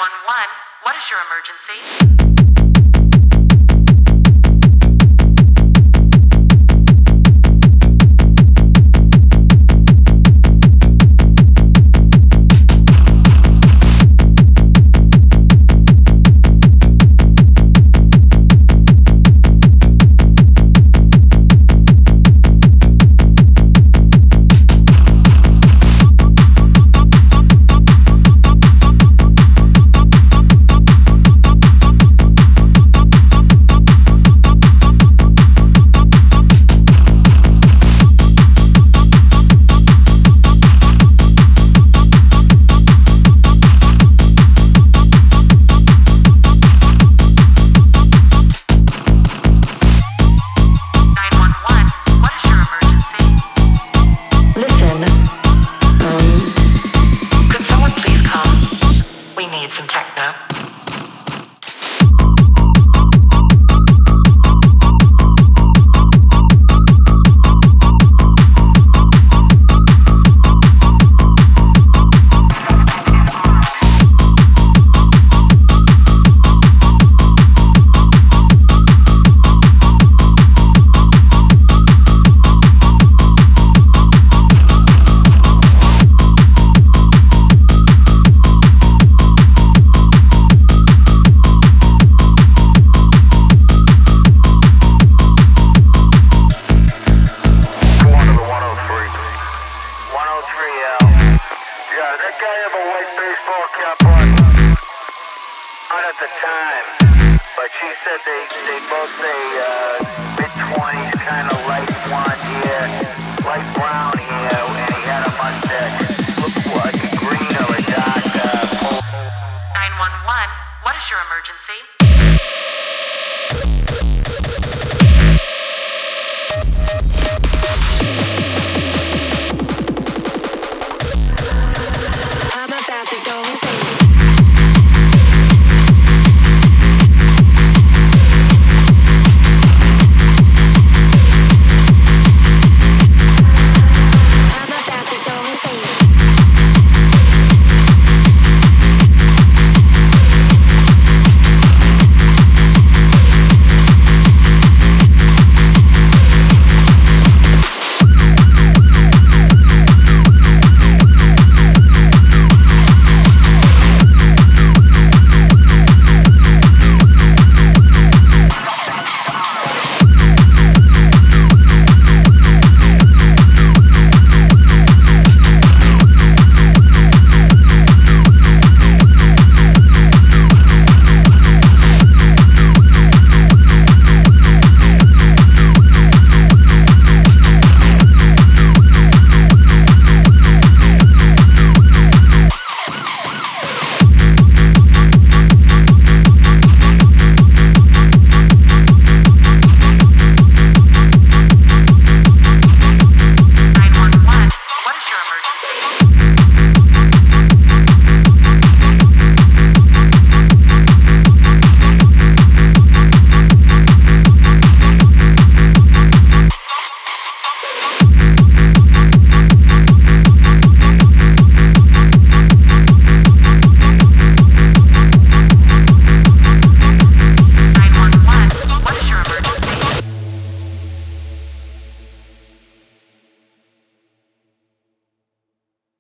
911, what is your emergency? Some techno. At the time, but she said they both say mid-20s, kind of light blonde hair, light brown hair, and he had a mustache. Looked like a green or a dark 911, what is your emergency?